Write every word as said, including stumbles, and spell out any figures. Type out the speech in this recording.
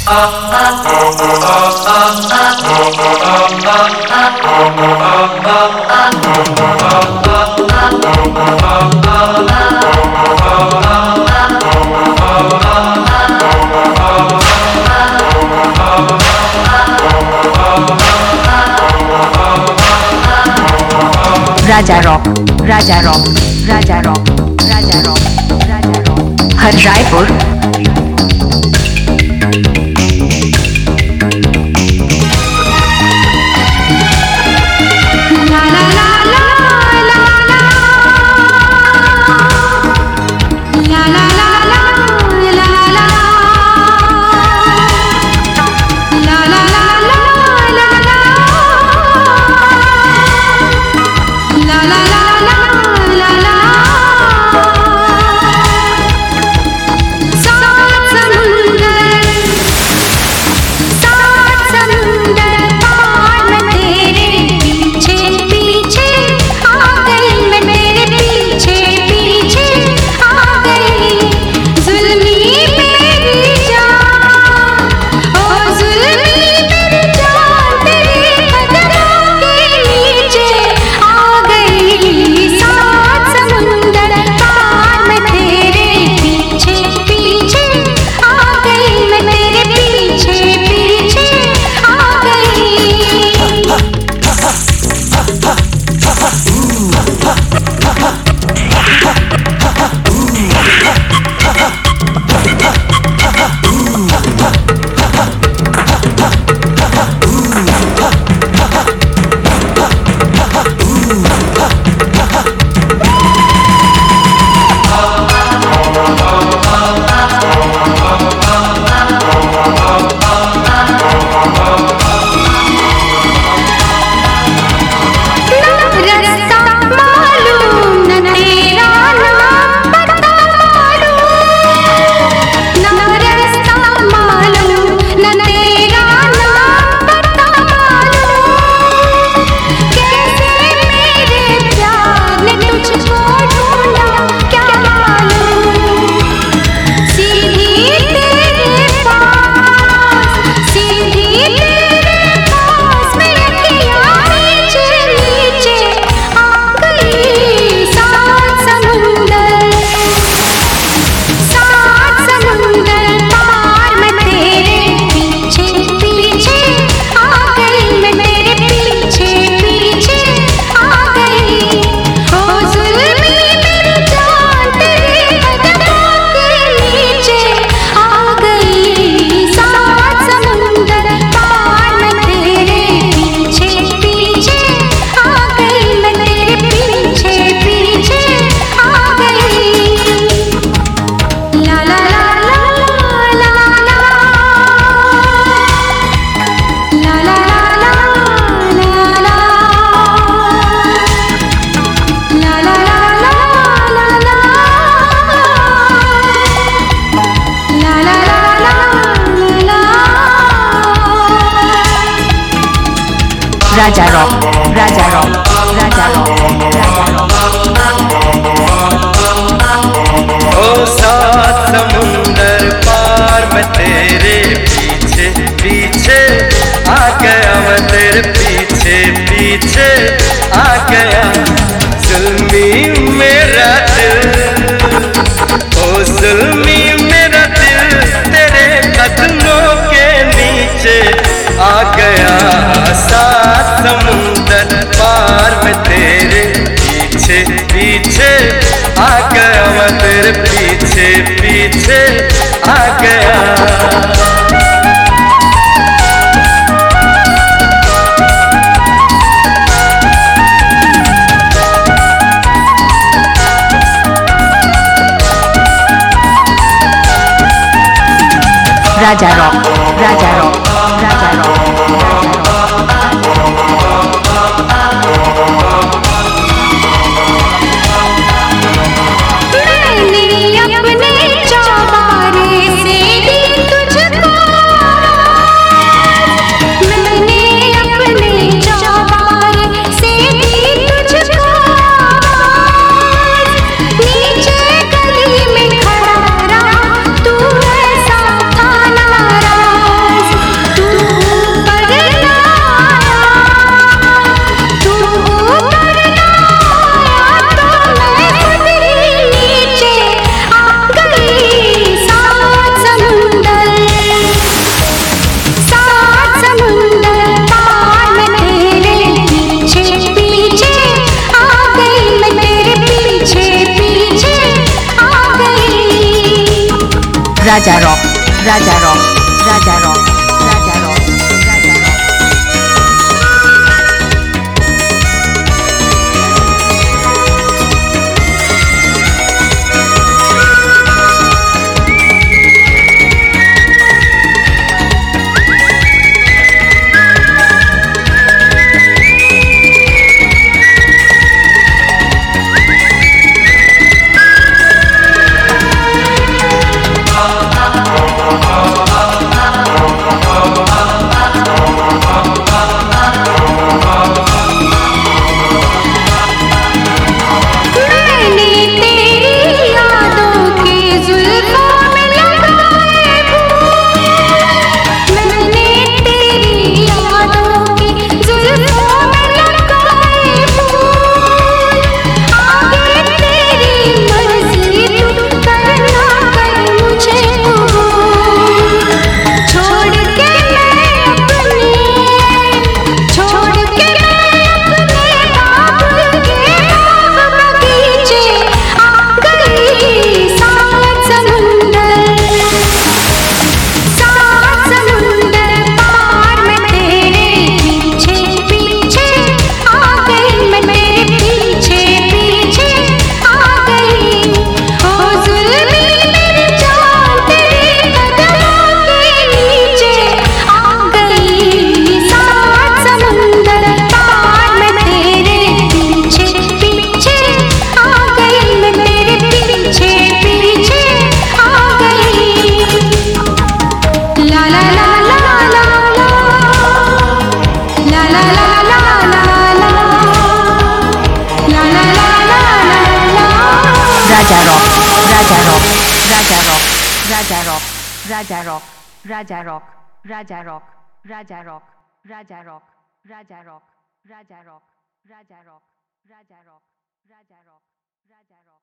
राजा rock, राजा rock, राजा rock, राजा रॉक, राजा रॉक, हर रायपुर। राजा रॉक, राजा रॉक, राजा रॉक, राजा रॉक। ओ सात समुंदर पार मैं तेरे पीछे पीछे आ गया, मैं तेरे पीछे पीछे आ गया। जुल्मी मेरा दिल, ओ जुल्मी मेरा दिल तेरे कदमों के नीचे आ गया। सात समुंदर पार मैं तेरे पीछे पीछे आ गया, मैं तेरे पीछे पीछे आ गया। राजा रॉक, राजा रॉक, राजा रॉक, मैंने अपने चौबारे से दी तुझको, मैंने अपने चौबारे से दी तुझको। नीचे गली में खड़ा रहा तू ऐसा था नाराज, Raja Rock, Raja Rock, Raja Rock, Raja Rock, Raja Rock. Raja Rock, Raja Rock, Raja Rock, Raja Rock, Raja Rock, Raja Rock, Raja Rock, Raja Rock, Raja Rock, Raja Rock, Raja Rock, Raja Rock, Raja Rock, Raja Rock, Raja Rock.